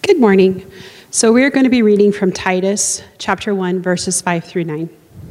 Good morning. So we're going to be reading from Titus chapter 1, verses 5 through 9.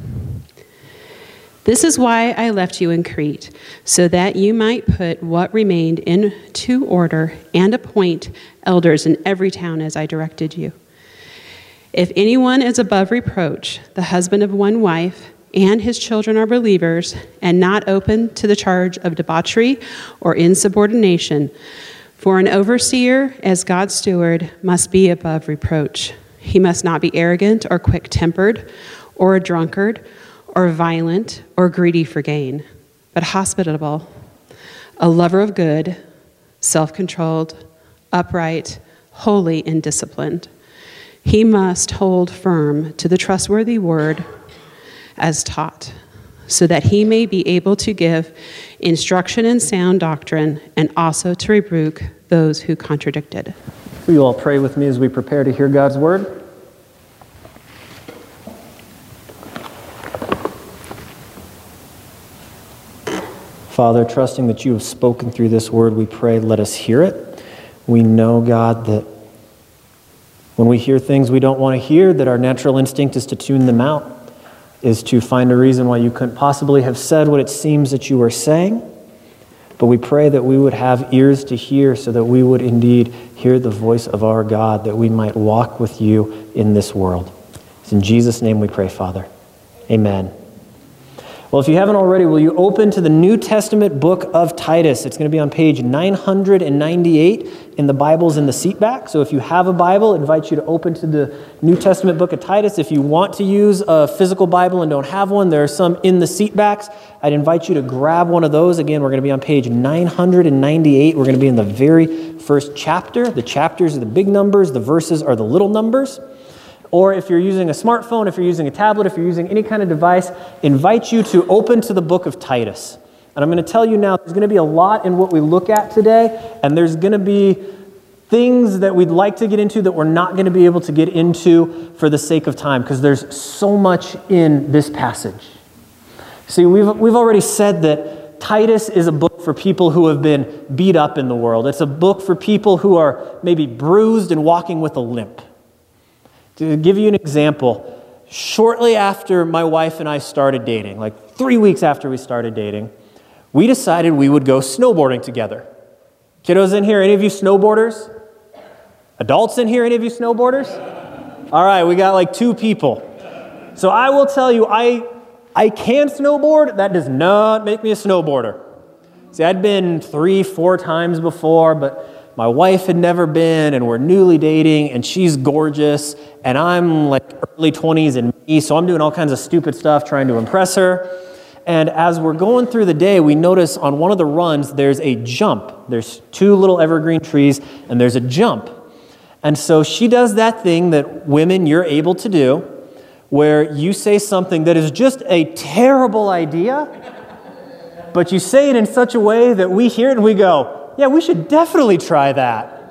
This is why I left you in Crete, so that you might put what remained into order and appoint elders in every town as I directed you. If anyone is above reproach, the husband of one wife, and his children are believers, and not open to the charge of debauchery or insubordination, for an overseer, as God's steward, must be above reproach. He must not be arrogant or quick-tempered or a drunkard or violent or greedy for gain, but hospitable, a lover of good, self-controlled, upright, holy, and disciplined. He must hold firm to the trustworthy word as taught, so that he may be able to give instruction in sound doctrine and also to rebuke those who contradicted. Will you all pray with me as we prepare to hear God's word? Father, trusting that you have spoken through this word, we pray, let us hear it. We know, God, that when we hear things we don't want to hear, that our natural instinct is to tune them out, is to find a reason why you couldn't possibly have said what it seems that you are saying. But we pray that we would have ears to hear so that we would indeed hear the voice of our God, that we might walk with you in this world. It's in Jesus' name we pray, Father. Amen. Well, if you haven't already, will you open to the New Testament book of Titus? It's going to be on page 998 in the Bibles in the seat back. So if you have a Bible, I invite you to open to the New Testament book of Titus. If you want to use a physical Bible and don't have one, there are some in the seat backs. I'd invite you to grab one of those. Again, we're going to be on page 998. We're going to be in the very first chapter. The chapters are the big numbers. The verses are the little numbers. Or if you're using a smartphone, if you're using a tablet, if you're using any kind of device, invite you to open to the book of Titus. And I'm going to tell you now, there's going to be a lot in what we look at today, and there's going to be things that we'd like to get into that we're not going to be able to get into for the sake of time, because there's so much in this passage. See, we've already said that Titus is a book for people who have been beat up in the world. It's a book for people who are maybe bruised and walking with a limp. To give you an example, shortly after my wife and I started dating, like 3 weeks after we started dating, we decided we would go snowboarding together. Kiddos in here, any of you snowboarders? Adults in here, any of you snowboarders? All right, we got like 2 people. So I will tell you, I can snowboard. That does not make me a snowboarder. See, I'd been 3-4 times before, but my wife had never been, and we're newly dating, and she's gorgeous, and I'm like early 20s and me, so I'm doing all kinds of stupid stuff trying to impress her. And as we're going through the day, we notice on one of the runs, there's a jump. There's 2 little evergreen trees, and there's a jump. And so she does that thing that women, you're able to do, where you say something that is just a terrible idea, but you say it in such a way that we hear it and we go, yeah, we should definitely try that.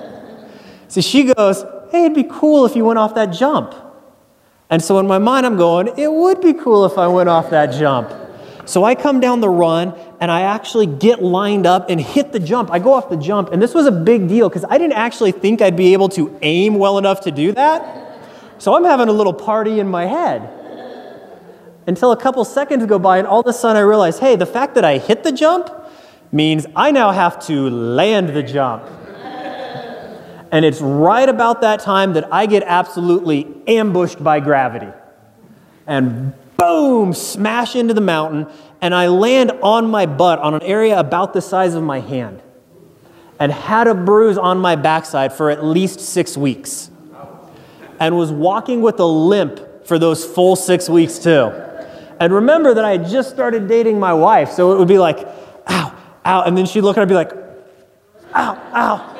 So she goes, hey, it'd be cool if you went off that jump. And so in my mind, I'm going, it would be cool if I went off that jump. So I come down the run, and I actually get lined up and hit the jump. I go off the jump, and this was a big deal because I didn't actually think I'd be able to aim well enough to do that. So I'm having a little party in my head. Until a couple seconds go by, and all of a sudden I realize, hey, the fact that I hit the jump means I now have to land the jump. And it's right about that time that I get absolutely ambushed by gravity. And boom, smash into the mountain, and I land on my butt on an area about the size of my hand. And had a bruise on my backside for at least 6 weeks. And was walking with a limp for those full 6 weeks too. And remember that I had just started dating my wife, so it would be like, ow, ow, and then she'd look at her and be like, ow, ow.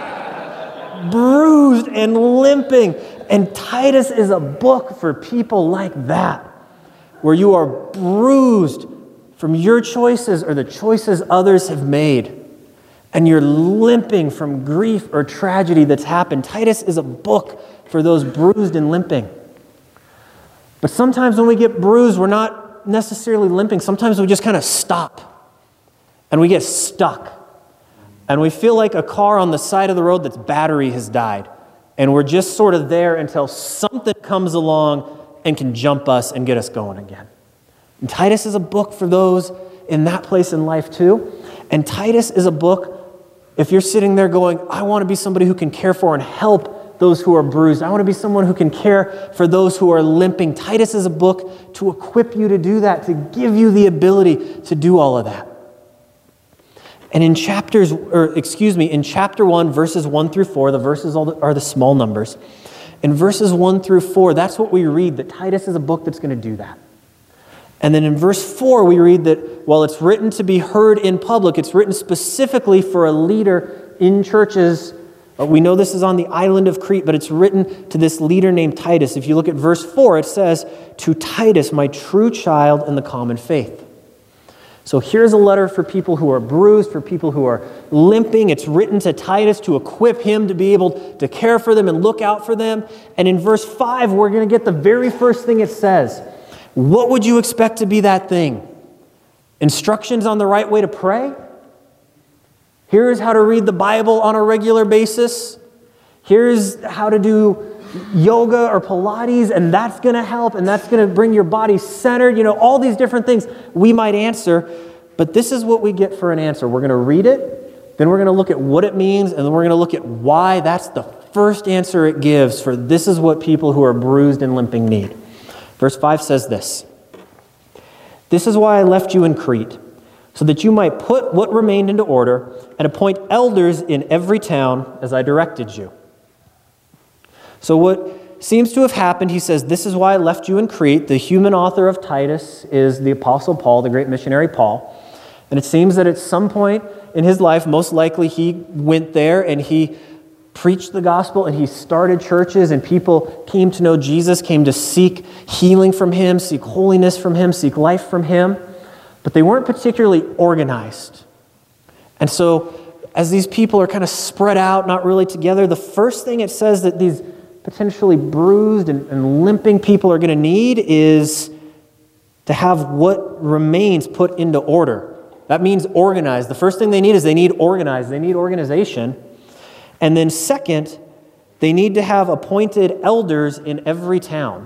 Bruised and limping. And Titus is a book for people like that, where you are bruised from your choices or the choices others have made, and you're limping from grief or tragedy that's happened. Titus is a book for those bruised and limping. But sometimes when we get bruised, we're not necessarily limping. Sometimes we just kind of stop, and we get stuck. And we feel like a car on the side of the road that's battery has died. and we're just sort of there until something comes along and can jump us and get us going again. And Titus is a book for those in that place in life too. And Titus is a book, if you're sitting there going, I want to be somebody who can care for and help those who are bruised. I want to be someone who can care for those who are limping. Titus is a book to equip you to do that, to give you the ability to do all of that. And in chapter 1, verses 1 through 4, the verses are the small numbers. In verses 1 through 4, that's what we read, that Titus is a book that's going to do that. And then in verse 4, we read that while it's written to be heard in public, it's written specifically for a leader in churches. We know this is on the island of Crete, but it's written to this leader named Titus. If you look at verse 4, it says, "To Titus, my true child in the common faith." So here's a letter for people who are bruised, for people who are limping. It's written to Titus to equip him to be able to care for them and look out for them. And in verse 5, we're going to get the very first thing it says. What would you expect to be that thing? Instructions on the right way to pray? Here's how to read the Bible on a regular basis. Here's how to do yoga or Pilates, and that's going to help, and that's going to bring your body centered. You know, all these different things we might answer, but this is what we get for an answer. We're going to read it, then we're going to look at what it means, and then we're going to look at why. That's the first answer it gives for this is what people who are bruised and limping need. Verse 5 says this, "This is why I left you in Crete, so that you might put what remained into order and appoint elders in every town as I directed you." So what seems to have happened, he says, this is why I left you in Crete. The human author of Titus is the Apostle Paul, the great missionary Paul. And it seems that at some point in his life, most likely he went there and he preached the gospel and he started churches, and people came to know Jesus, came to seek healing from him, seek holiness from him, seek life from him. But they weren't particularly organized. And so as these people are kind of spread out, not really together, the first thing it says that these potentially bruised and limping people are going to need is to have what remains put into order. That means organized. The first thing they need is they need organized. They need organization. And then second, they need to have appointed elders in every town.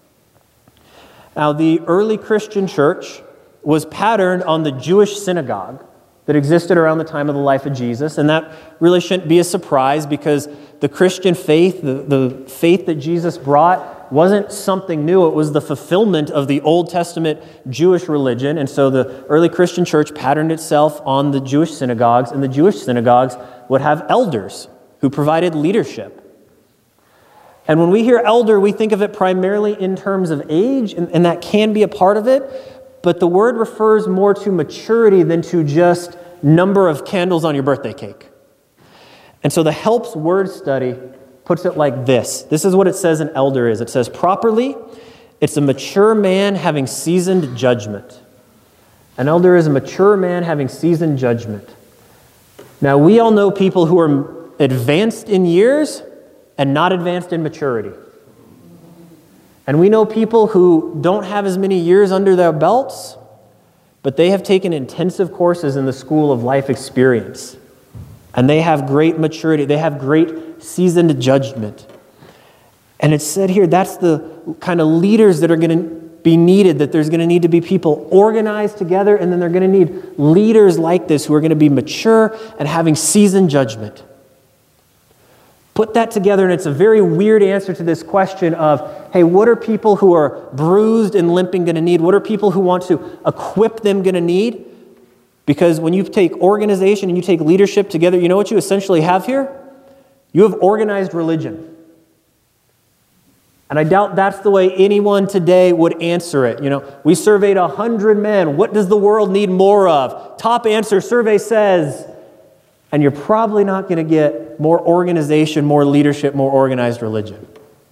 Now, the early Christian church was patterned on the Jewish synagogue that existed around the time of the life of Jesus. And that really shouldn't be a surprise, because the Christian faith, the faith that Jesus brought, wasn't something new. It was the fulfillment of the Old Testament Jewish religion. And so the early Christian church patterned itself on the Jewish synagogues, and the Jewish synagogues would have elders who provided leadership. And when we hear elder, we think of it primarily in terms of age, and that can be a part of it. But the word refers more to maturity than to just number of candles on your birthday cake. And so the Helps word study puts it like this. This is what it says an elder is. It says, properly, it's a mature man having seasoned judgment. An elder is a mature man having seasoned judgment. Now, we all know people who are advanced in years and not advanced in maturity. And we know people who don't have as many years under their belts, but they have taken intensive courses in the school of life experience. And they have great maturity. They have great seasoned judgment. And it's said here, that's the kind of leaders that are going to be needed, that there's going to need to be people organized together, and then they're going to need leaders like this who are going to be mature and having seasoned judgment. Put that together, and it's a very weird answer to this question of, hey, what are people who are bruised and limping going to need? What are people who want to equip them going to need? Because when you take organization and you take leadership together, you know what you essentially have here? You have organized religion. And I doubt that's the way anyone today would answer it. You know, we surveyed 100 men. What does the world need more of? Top answer, survey says. And you're probably not going to get more organization, more leadership, more organized religion.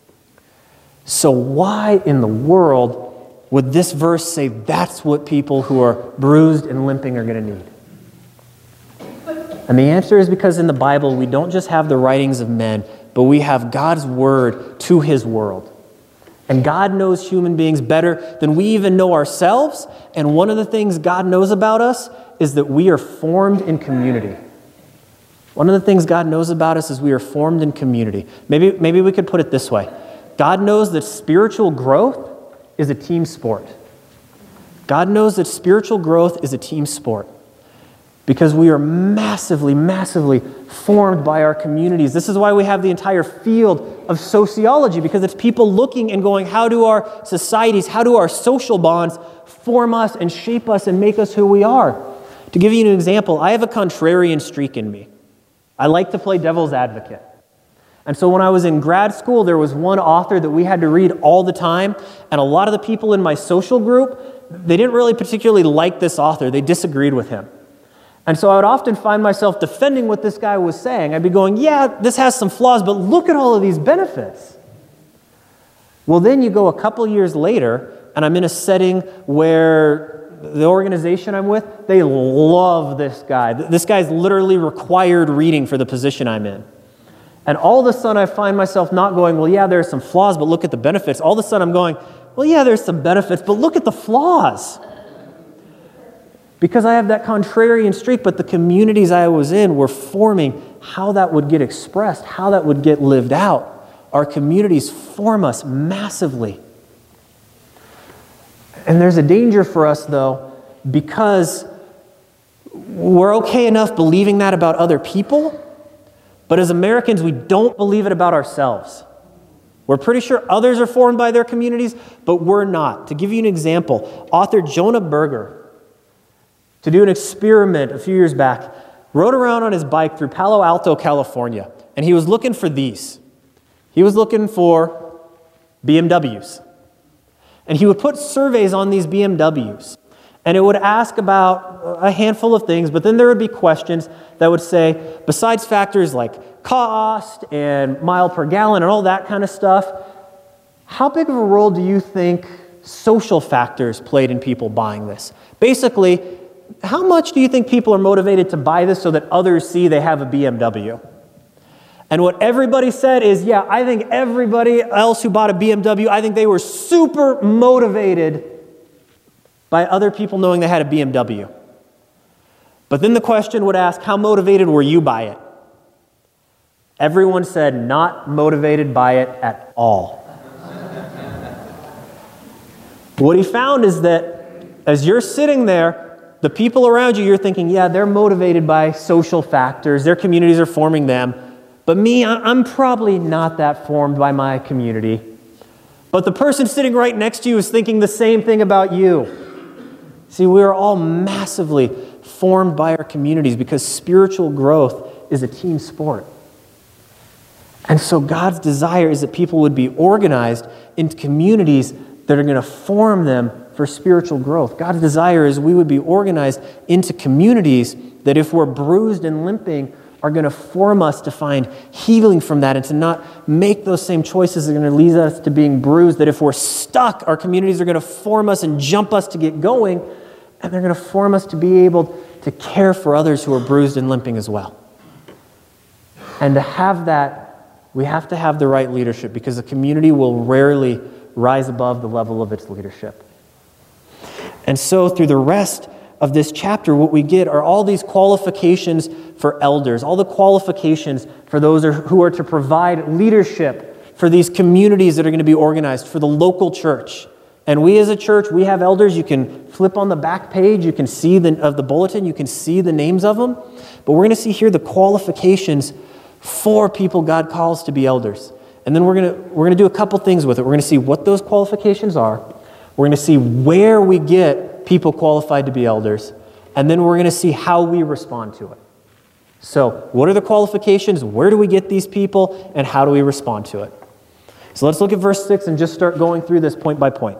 So why in the world would this verse say that's what people who are bruised and limping are going to need? And the answer is because in the Bible, we don't just have the writings of men, but we have God's word to his world. And God knows human beings better than we even know ourselves. And one of the things God knows about us is that we are formed in community. One of the things God knows about us is we are formed in community. Maybe we could put it this way. God knows that spiritual growth is a team sport. God knows that spiritual growth is a team sport because we are massively, massively formed by our communities. This is why we have the entire field of sociology, because it's people looking and going, how do our societies, how do our social bonds form us and shape us and make us who we are? To give you an example, I have a contrarian streak in me. I like to play devil's advocate. And so when I was in grad school, there was one author that we had to read all the time, and a lot of the people in my social group, they didn't really particularly like this author. They disagreed with him. And so I would often find myself defending what this guy was saying. I'd be going, yeah, this has some flaws, but look at all of these benefits. Well, then you go a couple years later, and I'm in a setting where the organization I'm with, they love this guy. This guy's literally required reading for the position I'm in. And all of a sudden I find myself not going, well, yeah, there are some flaws, but look at the benefits. All of a sudden I'm going, well, yeah, there's some benefits, but look at the flaws. Because I have that contrarian streak, but the communities I was in were forming how that would get expressed, how that would get lived out. Our communities form us massively. And there's a danger for us, though, because we're okay enough believing that about other people, but as Americans, we don't believe it about ourselves. We're pretty sure others are formed by their communities, but we're not. To give you an example, author Jonah Berger, to do an experiment a few years back, rode around on his bike through Palo Alto, California, and he was looking for these. He was looking for BMWs. And he would put surveys on these BMWs. And it would ask about a handful of things, but then there would be questions that would say, besides factors like cost and mile per gallon and all that kind of stuff, how big of a role do you think social factors played in people buying this? Basically, how much do you think people are motivated to buy this so that others see they have a BMW? And what everybody said is, yeah, I think everybody else who bought a BMW, I think they were super motivated by other people knowing they had a BMW. But then the question would ask, how motivated were you by it? Everyone said not motivated by it at all. What he found is that as you're sitting there, the people around you, you're thinking, yeah, they're motivated by social factors. Their communities are forming them. But me, I'm probably not that formed by my community. But the person sitting right next to you is thinking the same thing about you. See, we are all massively formed by our communities because spiritual growth is a team sport. And so God's desire is that people would be organized into communities that are going to form them for spiritual growth. God's desire is we would be organized into communities that if we're bruised and limping, are going to form us to find healing from that and to not make those same choices that are going to lead us to being bruised, that if we're stuck, our communities are going to form us and jump us to get going, and they're going to form us to be able to care for others who are bruised and limping as well. And to have that, we have to have the right leadership because the community will rarely rise above the level of its leadership. And so through the rest of this chapter, what we get are all these qualifications for elders, all the qualifications for those who are to provide leadership for these communities that are going to be organized, for the local church. And we as a church, we have elders. You can flip on the back page. You can see of the bulletin. You can see the names of them. But we're going to see here the qualifications for people God calls to be elders. And then we're going to do a couple things with it. We're going to see what those qualifications are. We're going to see where we get people qualified to be elders. And then we're going to see how we respond to it. So, what are the qualifications? Where do we get these people? And how do we respond to it? So let's look at verse 6 and just start going through this point by point.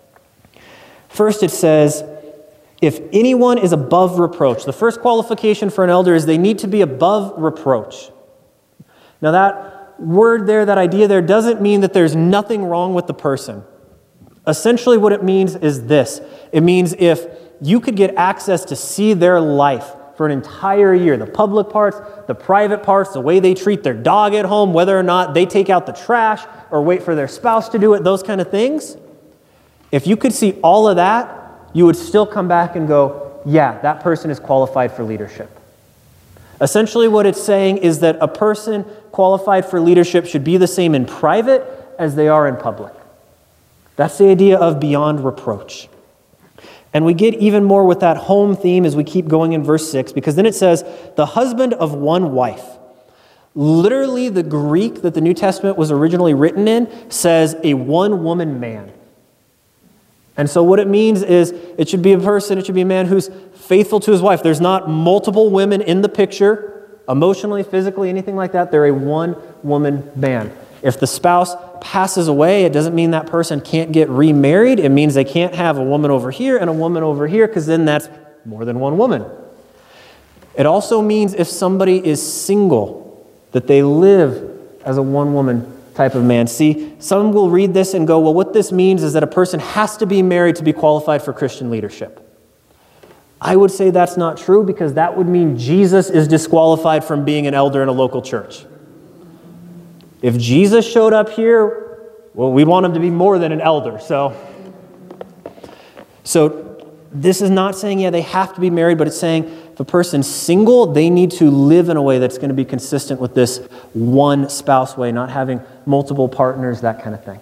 First it says, if anyone is above reproach. The first qualification for an elder is they need to be above reproach. Now that word there, that idea there, doesn't mean that there's nothing wrong with the person. Essentially what it means is this. It means if you could get access to see their life for an entire year, the public parts, the private parts, the way they treat their dog at home, whether or not they take out the trash or wait for their spouse to do it, those kind of things. If you could see all of that, you would still come back and go, yeah, that person is qualified for leadership. Essentially what it's saying is that a person qualified for leadership should be the same in private as they are in public. That's the idea of beyond reproach. And we get even more with that home theme as we keep going in verse 6, because then it says, the husband of one wife. Literally, the Greek that the New Testament was originally written in says a one-woman man. And so what it means is it should be a man who's faithful to his wife. There's not multiple women in the picture, emotionally, physically, anything like that. They're a one-woman man. If the spouse passes away, it doesn't mean that person can't get remarried. It means they can't have a woman over here and a woman over here, because then that's more than one woman. It also means if somebody is single, that they live as a one-woman type of man. See, some will read this and go, well, what this means is that a person has to be married to be qualified for Christian leadership. I would say that's not true, because that would mean Jesus is disqualified from being an elder in a local church. If Jesus showed up here, well, we'd want him to be more than an elder. So this is not saying, they have to be married, but it's saying if a person's single, they need to live in a way that's going to be consistent with this one spouse way, not having multiple partners, that kind of thing.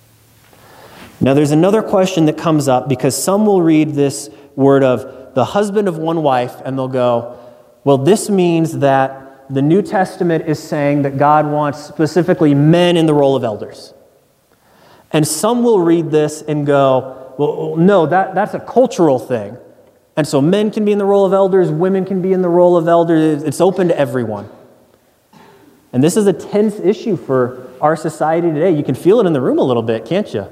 Now, there's another question that comes up, because some will read this word of the husband of one wife, and they'll go, well, this means that the New Testament is saying that God wants specifically men in the role of elders. And some will read this and go, well, no, that's a cultural thing. And so men can be in the role of elders, women can be in the role of elders. It's open to everyone. And this is a tense issue for our society today. You can feel it in the room a little bit, can't you?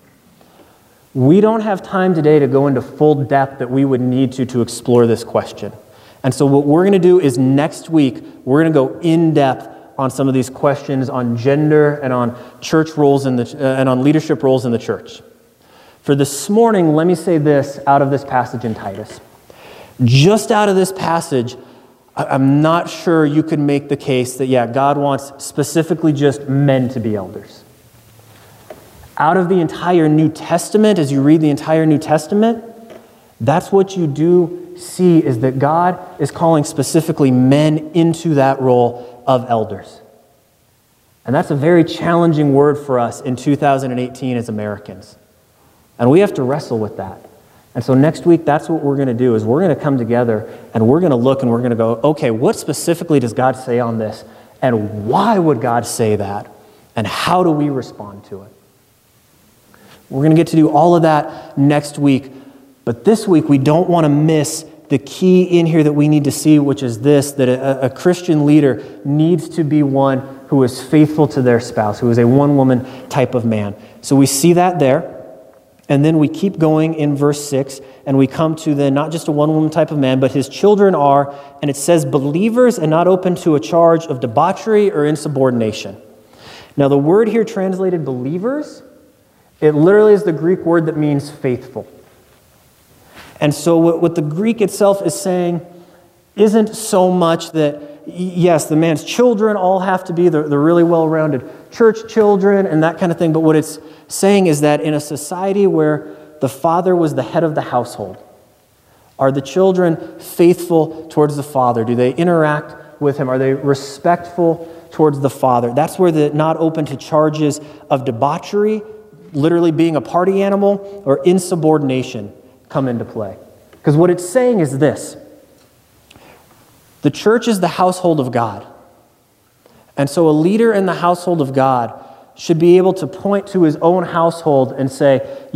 We don't have time today to go into full depth that we would need to explore this question. And so what we're going to do is next week, we're going to go in depth on some of these questions on gender and on church roles and on leadership roles in the church. For this morning, let me say this out of this passage in Titus. Just out of this passage, I'm not sure you could make the case that, God wants specifically just men to be elders. Out of the entire New Testament, as you read the entire New Testament, that's what you do see, is that God is calling specifically men into that role of elders. And that's a very challenging word for us in 2018 as Americans. And we have to wrestle with that. And so next week, that's what we're going to do, is we're going to come together and we're going to look and we're going to go, okay, what specifically does God say on this? And why would God say that? And how do we respond to it? We're going to get to do all of that next week. But this week, we don't want to miss the key in here that we need to see, which is this, that a Christian leader needs to be one who is faithful to their spouse, who is a one-woman type of man. So we see that there. And then we keep going in verse 6, and we come to the not just a one-woman type of man, but his children are, and it says, believers and not open to a charge of debauchery or insubordination. Now, the word here translated believers, it literally is the Greek word that means faithful. And so what the Greek itself is saying isn't so much that, yes, the man's children all have to be the really well-rounded church children and that kind of thing, but what it's saying is that in a society where the father was the head of the household, are the children faithful towards the father? Do they interact with him? Are they respectful towards the father? That's where the not open to charges of debauchery, literally being a party animal, or insubordination come into play. Because what it's saying is this: the church is the household of God. And so a leader in the household of God should be able to point to his own household and say,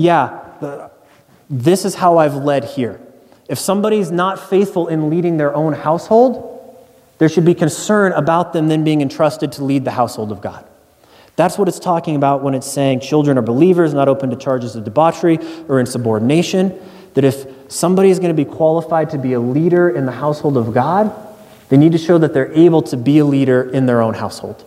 this is how I've led here. If somebody's not faithful in leading their own household, there should be concern about them then being entrusted to lead the household of God. That's what it's talking about when it's saying children are believers, not open to charges of debauchery or insubordination. That if somebody is going to be qualified to be a leader in the household of God, they need to show that they're able to be a leader in their own household.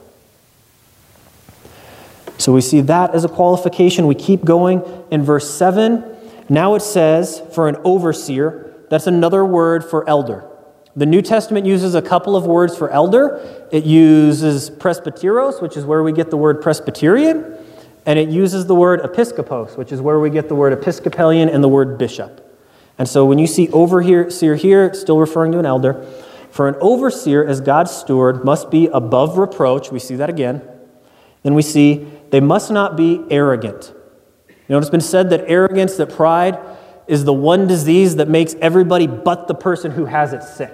So we see that as a qualification. We keep going in verse 7. Now it says, for an overseer, that's another word for elder. The New Testament uses a couple of words for elder. It uses presbyteros, which is where we get the word Presbyterian, and it uses the word episkopos, which is where we get the word Episcopalian and the word bishop. And so when you see overseer here, it's still referring to an elder. For an overseer as God's steward must be above reproach. We see that again. Then we see they must not be arrogant. You know, it's been said that arrogance, that pride, is the one disease that makes everybody but the person who has it sick.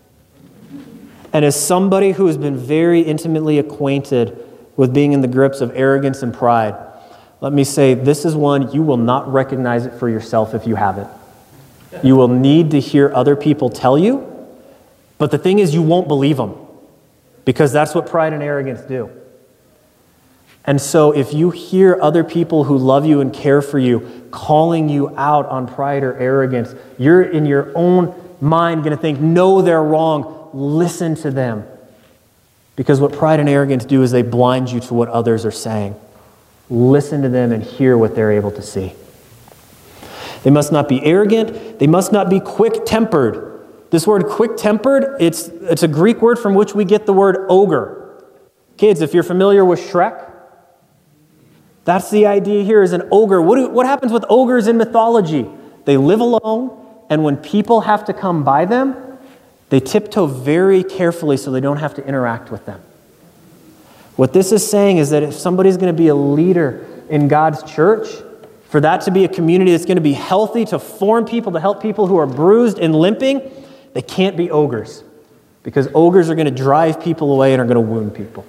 And as somebody who has been very intimately acquainted with being in the grips of arrogance and pride, let me say, this is one you will not recognize it for yourself if you have it. You will need to hear other people tell you, but the thing is you won't believe them, because that's what pride and arrogance do. And so if you hear other people who love you and care for you calling you out on pride or arrogance, you're in your own mind going to think, no, they're wrong. Listen to them. Because what pride and arrogance do is they blind you to what others are saying. Listen to them and hear what they're able to see. They must not be arrogant. They must not be quick-tempered. This word quick-tempered, it's a Greek word from which we get the word ogre. Kids, if you're familiar with Shrek, that's the idea here, is an ogre. What happens with ogres in mythology? They live alone, and when people have to come by them, they tiptoe very carefully so they don't have to interact with them. What this is saying is that if somebody's going to be a leader in God's church, for that to be a community that's going to be healthy, to form people, to help people who are bruised and limping, they can't be ogres, because ogres are going to drive people away and are going to wound people.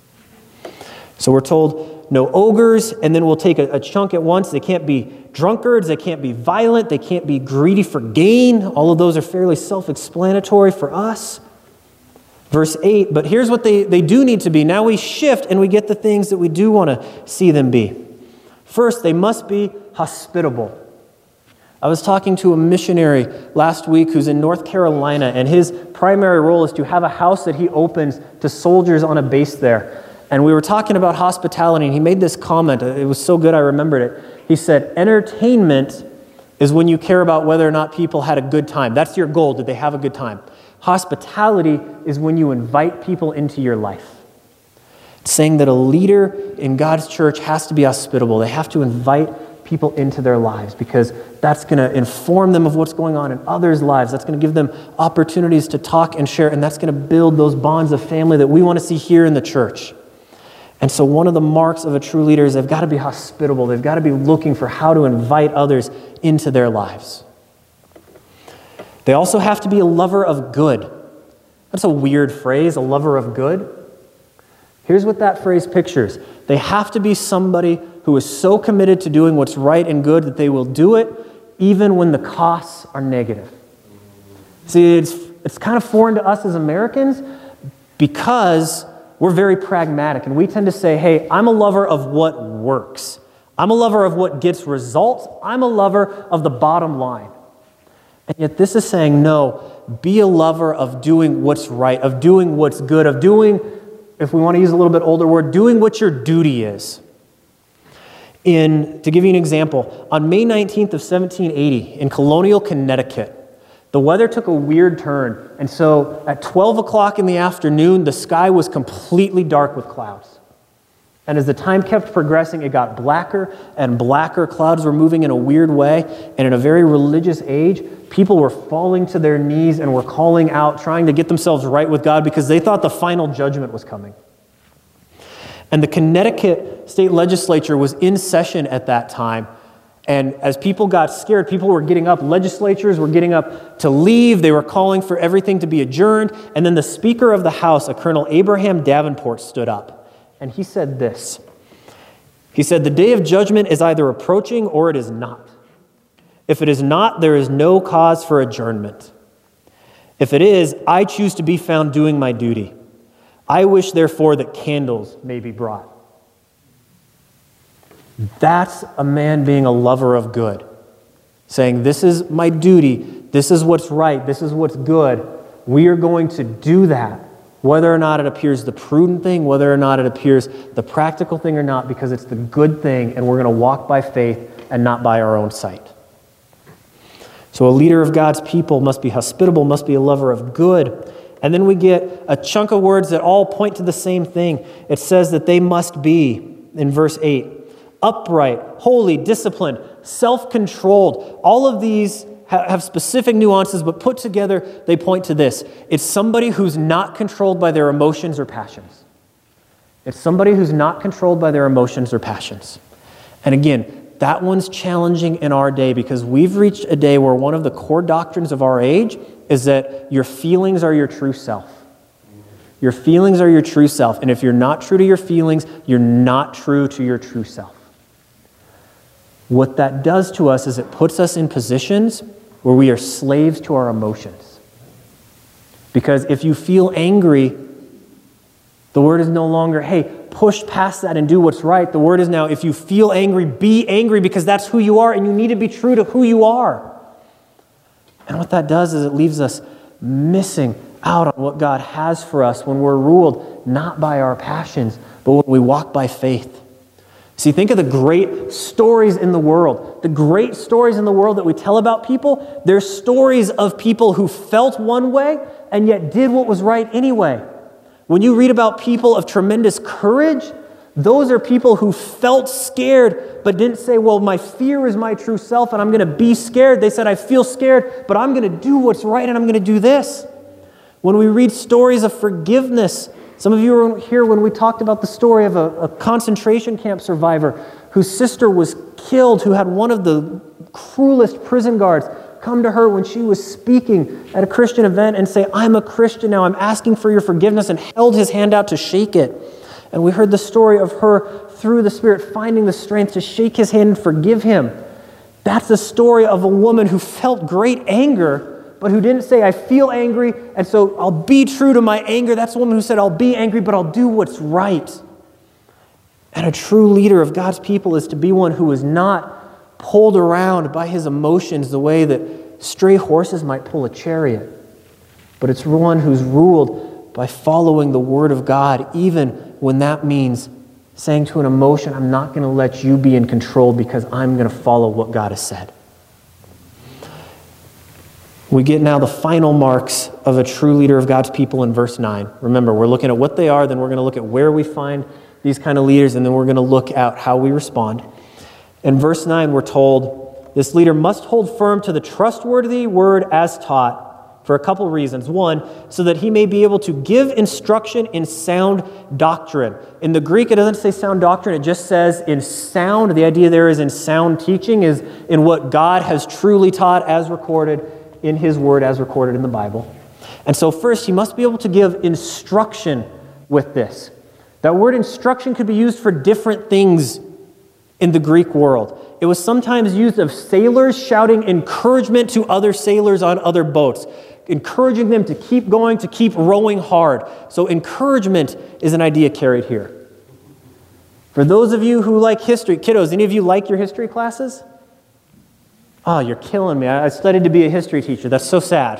So we're told no ogres, and then we'll take a chunk at once. They can't be drunkards, they can't be violent, they can't be greedy for gain. All of those are fairly self-explanatory for us. Verse 8, but here's what they do need to be. Now we shift and we get the things that we do want to see them be. First, they must be hospitable. I was talking to a missionary last week who's in North Carolina, and his primary role is to have a house that he opens to soldiers on a base there. And we were talking about hospitality, and he made this comment. It was so good I remembered it. He said, entertainment is when you care about whether or not people had a good time. That's your goal. Did they have a good time? Hospitality is when you invite people into your life. It's saying that a leader in God's church has to be hospitable. They have to invite people into their lives, because that's going to inform them of what's going on in others' lives. That's going to give them opportunities to talk and share, and that's going to build those bonds of family that we want to see here in the church. And so one of the marks of a true leader is they've got to be hospitable. They've got to be looking for how to invite others into their lives. They also have to be a lover of good. That's a weird phrase, a lover of good. Here's what that phrase pictures. They have to be somebody who is so committed to doing what's right and good that they will do it even when the costs are negative. See, it's kind of foreign to us as Americans because we're very pragmatic, and we tend to say, hey, I'm a lover of what works. I'm a lover of what gets results. I'm a lover of the bottom line. And yet this is saying, no, be a lover of doing what's right, of doing what's good, of doing, if we want to use a little bit older word, doing what your duty is. To give you an example, on May 19th of 1780 in Colonial, Connecticut, the weather took a weird turn, and so at 12 o'clock in the afternoon, the sky was completely dark with clouds. And as the time kept progressing, it got blacker and blacker. Clouds were moving in a weird way, and in a very religious age, people were falling to their knees and were calling out, trying to get themselves right with God because they thought the final judgment was coming. And the Connecticut state legislature was in session at that time. And as people got scared, people were getting up. Legislatures were getting up to leave. They were calling for everything to be adjourned. And then the Speaker of the House, a Colonel Abraham Davenport, stood up. And he said this. He said, the day of judgment is either approaching or it is not. If it is not, there is no cause for adjournment. If it is, I choose to be found doing my duty. I wish, therefore, that candles may be brought. That's a man being a lover of good, saying, this is my duty, this is what's right, this is what's good. We are going to do that, whether or not it appears the prudent thing, whether or not it appears the practical thing or not, because it's the good thing, and we're going to walk by faith and not by our own sight. So a leader of God's people must be hospitable, must be a lover of good. And then we get a chunk of words that all point to the same thing. It says that they must be, in verse 8, upright, holy, disciplined, self-controlled. All of these have specific nuances, but put together, they point to this. It's somebody who's not controlled by their emotions or passions. It's somebody who's not controlled by their emotions or passions. And again, that one's challenging in our day because we've reached a day where one of the core doctrines of our age is that your feelings are your true self. Your feelings are your true self. And if you're not true to your feelings, you're not true to your true self. What that does to us is it puts us in positions where we are slaves to our emotions. Because if you feel angry, the word is no longer, hey, push past that and do what's right. The word is now, if you feel angry, be angry because that's who you are and you need to be true to who you are. And what that does is it leaves us missing out on what God has for us when we're ruled not by our passions, but when we walk by faith. See, think of the great stories in the world. The great stories in the world that we tell about people, they're stories of people who felt one way and yet did what was right anyway. When you read about people of tremendous courage, those are people who felt scared but didn't say, well, my fear is my true self and I'm going to be scared. They said, I feel scared, but I'm going to do what's right and I'm going to do this. When we read stories of forgiveness, some of you were here when we talked about the story of a concentration camp survivor whose sister was killed, who had one of the cruelest prison guards come to her when she was speaking at a Christian event and say, I'm a Christian now, I'm asking for your forgiveness, and held his hand out to shake it. And we heard the story of her, through the Spirit, finding the strength to shake his hand and forgive him. That's the story of a woman who felt great anger, but who didn't say, I feel angry, and so I'll be true to my anger. That's a woman who said, I'll be angry, but I'll do what's right. And a true leader of God's people is to be one who is not pulled around by his emotions the way that stray horses might pull a chariot, but it's one who's ruled by following the Word of God, even when that means saying to an emotion, I'm not going to let you be in control because I'm going to follow what God has said. We get now the final marks of a true leader of God's people in verse 9. Remember, we're looking at what they are, then we're going to look at where we find these kind of leaders, and then we're going to look at how we respond. In verse 9, we're told, this leader must hold firm to the trustworthy word as taught for a couple reasons. One, so that he may be able to give instruction in sound doctrine. In the Greek, it doesn't say sound doctrine, it just says in sound. The idea there is in sound teaching, is in what God has truly taught as recorded in his word as recorded in the Bible. And so first, he must be able to give instruction with this. That word instruction could be used for different things in the Greek world. It was sometimes used of sailors shouting encouragement to other sailors on other boats, encouraging them to keep going, to keep rowing hard. So encouragement is an idea carried here. For those of you who like history, kiddos, any of you like your history classes? Oh, you're killing me. I studied to be a history teacher. That's so sad.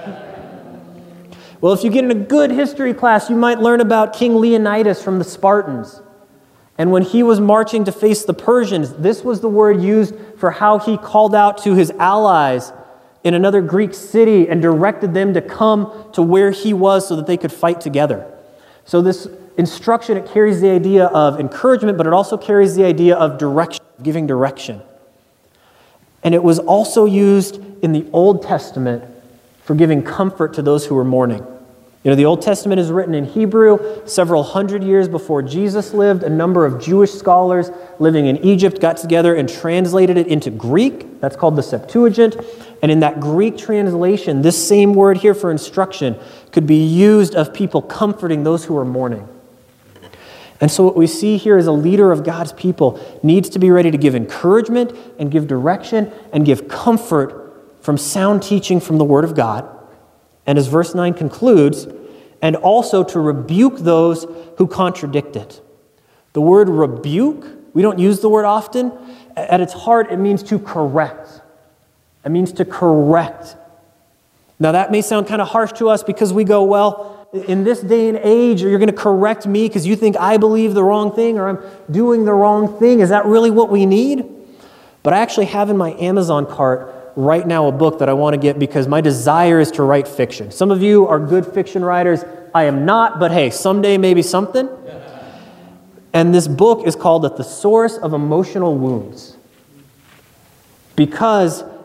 Well, if you get in a good history class, you might learn about King Leonidas from the Spartans. And when he was marching to face the Persians, this was the word used for how he called out to his allies in another Greek city and directed them to come to where he was so that they could fight together. So this instruction, it carries the idea of encouragement, but it also carries the idea of direction, giving direction. And it was also used in the Old Testament for giving comfort to those who were mourning. You know, the Old Testament is written in Hebrew several hundred years before Jesus lived. A number of Jewish scholars living in Egypt got together and translated it into Greek. That's called the Septuagint. And in that Greek translation, this same word here for instruction could be used of people comforting those who are mourning. And so what we see here is a leader of God's people needs to be ready to give encouragement and give direction and give comfort from sound teaching from the Word of God. And as verse 9 concludes, and also to rebuke those who contradict it. The word rebuke, we don't use the word often. At its heart, it means to correct. It means to correct. Now that may sound kind of harsh to us because we go, well, in this day and age, you're going to correct me because you think I believe the wrong thing or I'm doing the wrong thing. Is that really what we need? But I actually have in my Amazon cart right now a book that I want to get because my desire is to write fiction. Some of you are good fiction writers. I am not, but hey, someday maybe something. And this book is called The Thesaurus of Emotional Wounds. Because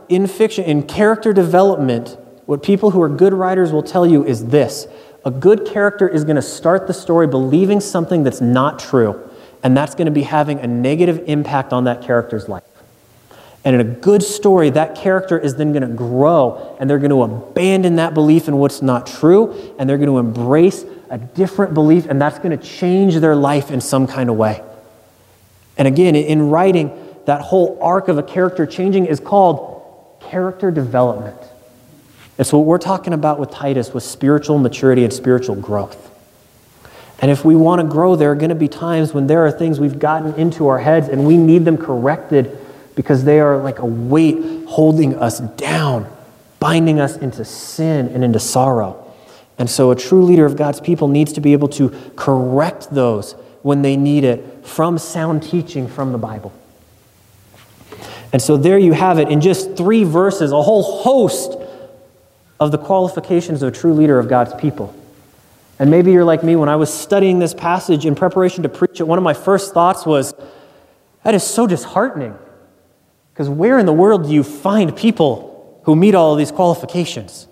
in fiction, in character development, what people who are good writers will tell you is this. A good character is going to start the story believing something that's not true, and that's going to be having a negative impact on that character's life. And in a good story, that character is then going to grow, and they're going to abandon that belief in what's not true, and they're going to embrace a different belief, and that's going to change their life in some kind of way. And again, in writing, that whole arc of a character changing is called character development. It's what we're talking about with Titus, with spiritual maturity and spiritual growth. And if we want to grow, there are going to be times when there are things we've gotten into our heads and we need them corrected because they are like a weight holding us down, binding us into sin and into sorrow. And so a true leader of God's people needs to be able to correct those when they need it from sound teaching from the Bible. And so there you have it in just 3 verses, a whole host of the qualifications of a true leader of God's people. And maybe you're like me, when I was studying this passage in preparation to preach it, one of my first thoughts was, that is so disheartening. Because where in the world do you find people who meet all of these qualifications?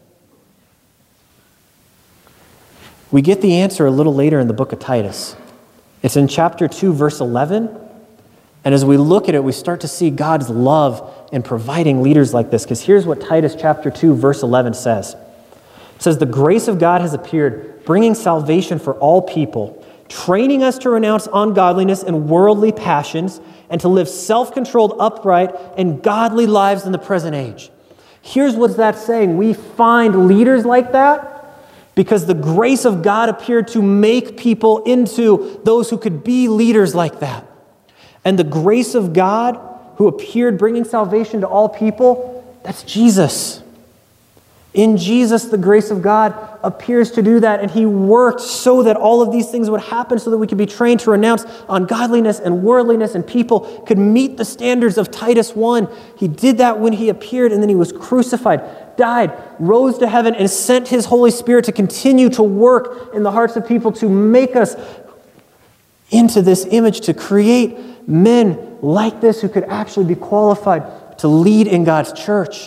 We get the answer a little later in the book of Titus. It's in chapter 2, verse 11. And as we look at it, we start to see God's love in providing leaders like this. Because here's what Titus chapter 2, verse 11 says. It says, "The grace of God has appeared, bringing salvation for all people, training us to renounce ungodliness and worldly passions, and to live self-controlled, upright, and godly lives in the present age." Here's what that's saying. We find leaders like that because the grace of God appeared to make people into those who could be leaders like that. And the grace of God who appeared bringing salvation to all people, that's Jesus. In Jesus, the grace of God appears to do that, and he worked so that all of these things would happen so that we could be trained to renounce ungodliness and worldliness, and people could meet the standards of Titus 1. He did that when he appeared, and then he was crucified, died, rose to heaven, and sent his Holy Spirit to continue to work in the hearts of people to make us into this image, to create men like this who could actually be qualified to lead in God's church.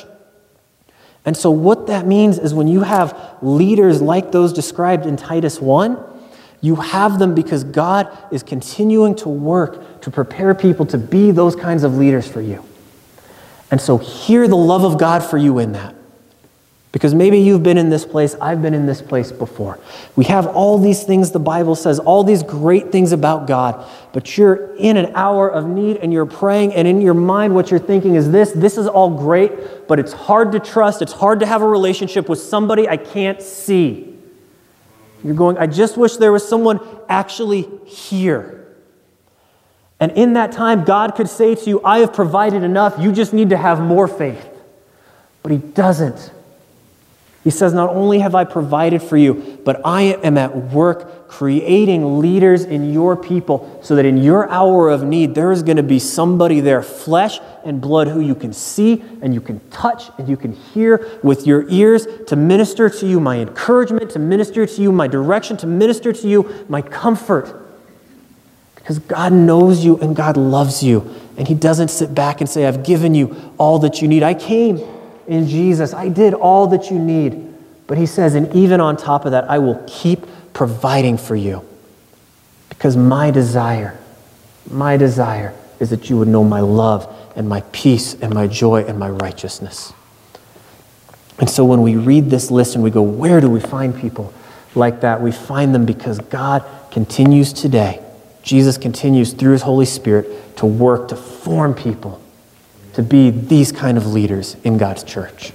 And so what that means is when you have leaders like those described in Titus 1, you have them because God is continuing to work to prepare people to be those kinds of leaders for you. And so hear the love of God for you in that. Because maybe you've been in this place, I've been in this place before. We have all these things the Bible says, all these great things about God, but you're in an hour of need and you're praying, and in your mind what you're thinking is this is all great, but it's hard to trust, it's hard to have a relationship with somebody I can't see. You're going, I just wish there was someone actually here. And in that time, God could say to you, I have provided enough, you just need to have more faith. But he doesn't. He says, not only have I provided for you, but I am at work creating leaders in your people so that in your hour of need, there is going to be somebody there, flesh and blood, who you can see and you can touch and you can hear with your ears to minister to you my encouragement, to minister to you my direction, to minister to you my comfort. Because God knows you and God loves you. And he doesn't sit back and say, I've given you all that you need. I came in Jesus. I did all that you need. But he says, and even on top of that, I will keep providing for you. Because my desire is that you would know my love and my peace and my joy and my righteousness. And so when we read this list and we go, where do we find people like that? We find them because God continues today. Jesus continues through his Holy Spirit to work to form people to be these kind of leaders in God's church.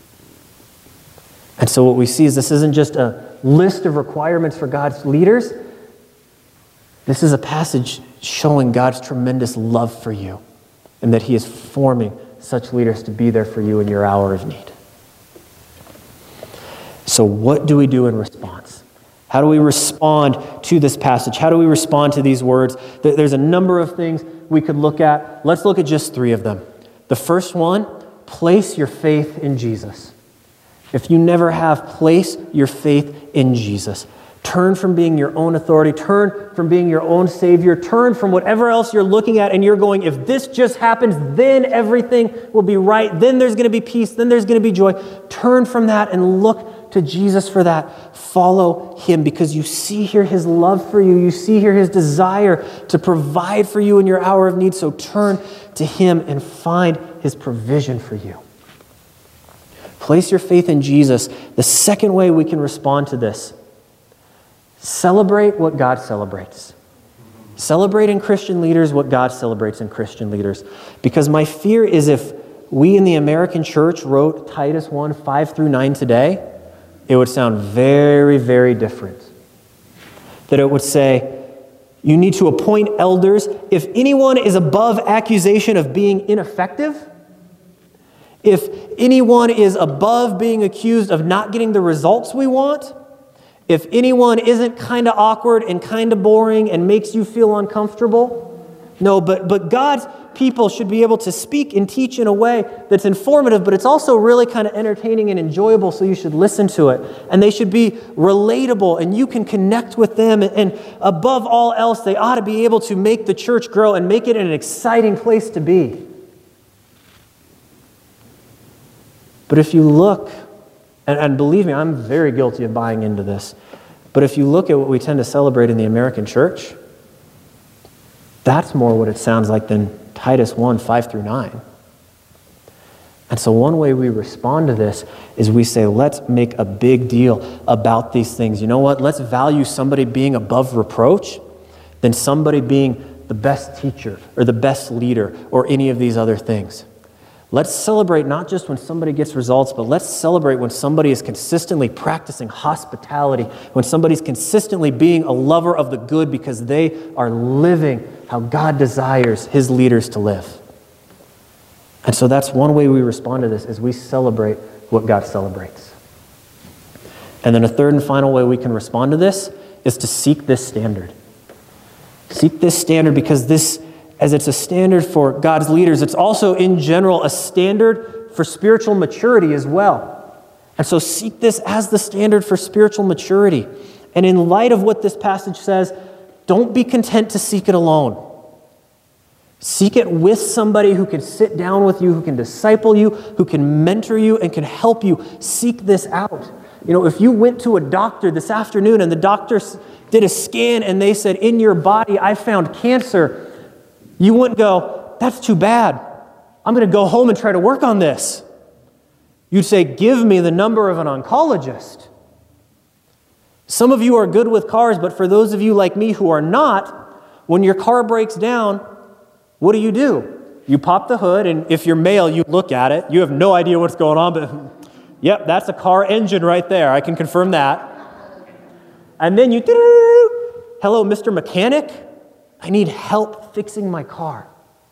And so what we see is this isn't just a list of requirements for God's leaders. This is a passage showing God's tremendous love for you and that he is forming such leaders to be there for you in your hour of need. So what do we do in response? How do we respond to this passage? How do we respond to these words? There's a number of things we could look at. Let's look at just 3 of them. The first one, place your faith in Jesus. If you never have, place your faith in Jesus. Turn from being your own authority. Turn from being your own savior. Turn from whatever else you're looking at and you're going, if this just happens, then everything will be right. Then there's going to be peace. Then there's going to be joy. Turn from that and look to Jesus for that. Follow him because you see here his love for you. You see here his desire to provide for you in your hour of need. So turn to him and find his provision for you. Place your faith in Jesus. The second way we can respond to this, celebrate what God celebrates. Celebrate in Christian leaders what God celebrates in Christian leaders. Because my fear is if we in the American church wrote Titus 1, 5-9 today, it would sound very, very different. That it would say, you need to appoint elders. If anyone is above accusation of being ineffective, if anyone is above being accused of not getting the results we want, if anyone isn't kind of awkward and kind of boring and makes you feel uncomfortable, no, but God's people should be able to speak and teach in a way that's informative, but it's also really kind of entertaining and enjoyable, so you should listen to it. And they should be relatable, and you can connect with them. And above all else, they ought to be able to make the church grow and make it an exciting place to be. But if you look, and believe me, I'm very guilty of buying into this, but if you look at what we tend to celebrate in the American church, that's more what it sounds like than Titus 1, 5-9. And so one way we respond to this is we say, let's make a big deal about these things. You know what? Let's value somebody being above reproach than somebody being the best teacher or the best leader or any of these other things. Let's celebrate not just when somebody gets results, but let's celebrate when somebody is consistently practicing hospitality, when somebody's consistently being a lover of the good because they are living how God desires his leaders to live. And so that's one way we respond to this, is we celebrate what God celebrates. And then a third and final way we can respond to this is to seek this standard. Seek this standard because this, as it's a standard for God's leaders, it's also in general a standard for spiritual maturity as well. And so seek this as the standard for spiritual maturity. And in light of what this passage says, don't be content to seek it alone. Seek it with somebody who can sit down with you, who can disciple you, who can mentor you, and can help you seek this out. You know, if you went to a doctor this afternoon and the doctor did a scan and they said, in your body, I found cancer, you wouldn't go, that's too bad. I'm going to go home and try to work on this. You'd say, give me the number of an oncologist. Some of you are good with cars, but for those of you like me who are not, when your car breaks down, what do? You pop the hood, and if you're male, you look at it. You have no idea what's going on, but yep, that's a car engine right there. I can confirm that. And then you, hello, Mr. Mechanic, I need help fixing my car.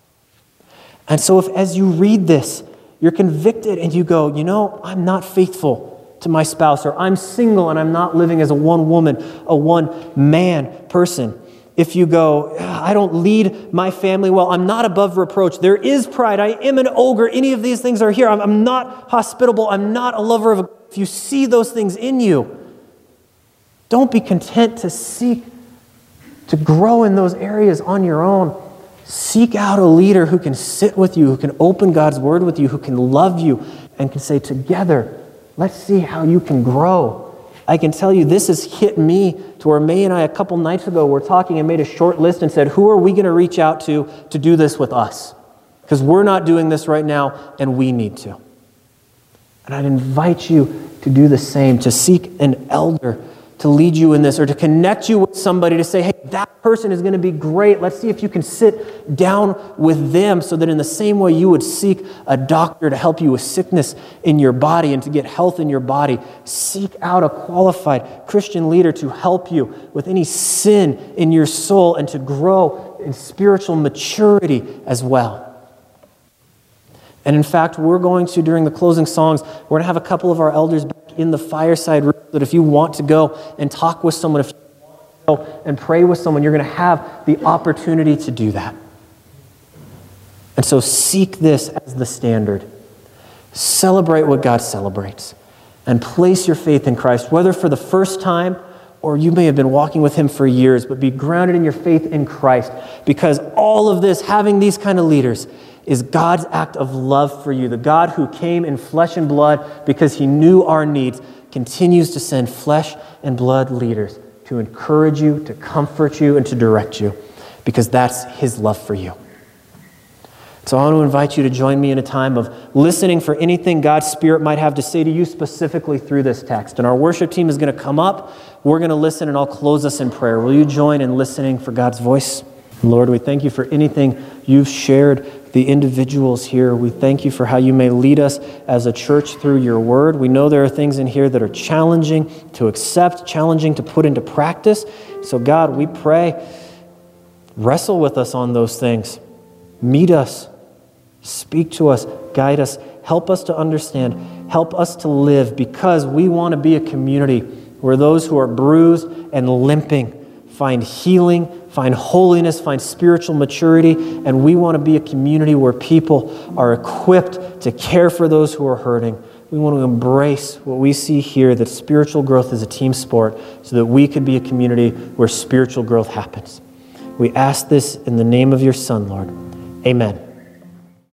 And so if as you read this, you're convicted and you go, you know, I'm not faithful to my spouse, or I'm single and I'm not living as a one woman, a one man person. If you go, I don't lead my family well, I'm not above reproach, there is pride, I am an ogre, any of these things are here, I'm not hospitable, I'm not a lover of a... If you see those things in you, don't be content to seek to grow in those areas on your own. Seek out a leader who can sit with you, who can open God's word with you, who can love you, and can say, together, let's see how you can grow. I can tell you this has hit me to where May and I a couple nights ago were talking and made a short list and said, who are we going to reach out to do this with us? Because we're not doing this right now and we need to. And I'd invite you to do the same, to seek an elder to lead you in this, or to connect you with somebody to say, hey, that person is going to be great. Let's see if you can sit down with them, so that in the same way you would seek a doctor to help you with sickness in your body and to get health in your body, seek out a qualified Christian leader to help you with any sin in your soul and to grow in spiritual maturity as well. And in fact, we're going to, during the closing songs, we're going to have a couple of our elders back in the fireside room, that if you want to go and talk with someone, if you want to go and pray with someone, you're going to have the opportunity to do that. And so seek this as the standard. Celebrate what God celebrates. And place your faith in Christ, whether for the first time or you may have been walking with him for years, but be grounded in your faith in Christ, because all of this, having these kind of leaders, is God's act of love for you. The God who came in flesh and blood because he knew our needs continues to send flesh and blood leaders to encourage you, to comfort you, and to direct you, because that's his love for you. So I want to invite you to join me in a time of listening for anything God's Spirit might have to say to you specifically through this text. And our worship team is going to come up. We're going to listen, and I'll close us in prayer. Will you join in listening for God's voice? Lord, we thank you for anything you've shared, the individuals here. We thank you for how you may lead us as a church through your word. We know there are things in here that are challenging to accept, challenging to put into practice. So God, we pray, wrestle with us on those things. Meet us. Speak to us, guide us, help us to understand, help us to live, because we want to be a community where those who are bruised and limping find healing, find holiness, find spiritual maturity, and we want to be a community where people are equipped to care for those who are hurting. We want to embrace what we see here, that spiritual growth is a team sport, so that we could be a community where spiritual growth happens. We ask this in the name of your Son, Lord. Amen.